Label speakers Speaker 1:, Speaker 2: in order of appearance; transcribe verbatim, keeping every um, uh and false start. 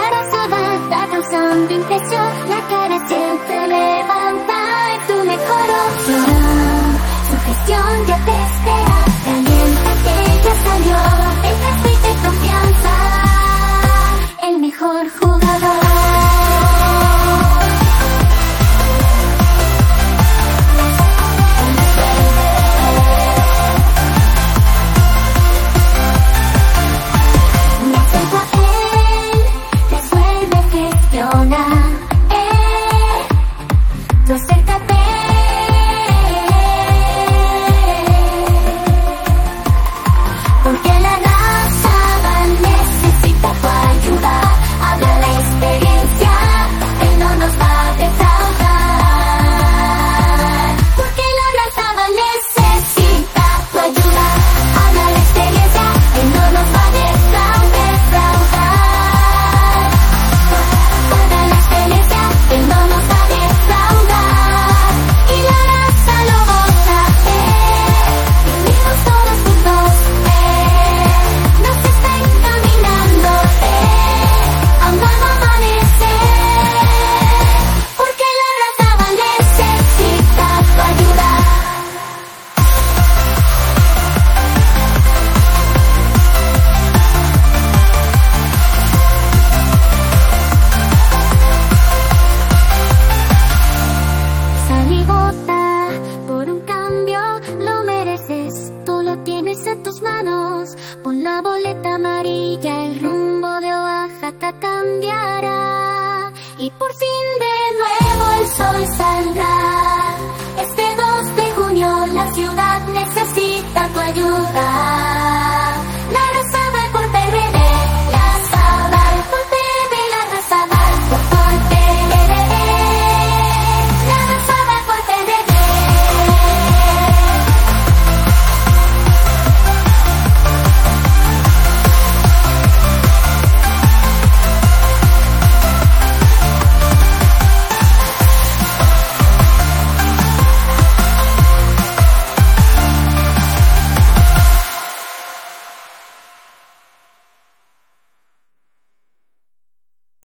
Speaker 1: embarazada causando impresión, la cara siempre levanta, es tu mejor opción. Su gestión ya te espera, caliéntate, ya salió, el transmite confianza, el mejor jugador. Pon la boleta amarilla, el rumbo de Oaxaca cambiará y por fin de nuevo el sol saldrá. Este dos de junio la ciudad necesita tu ayuda.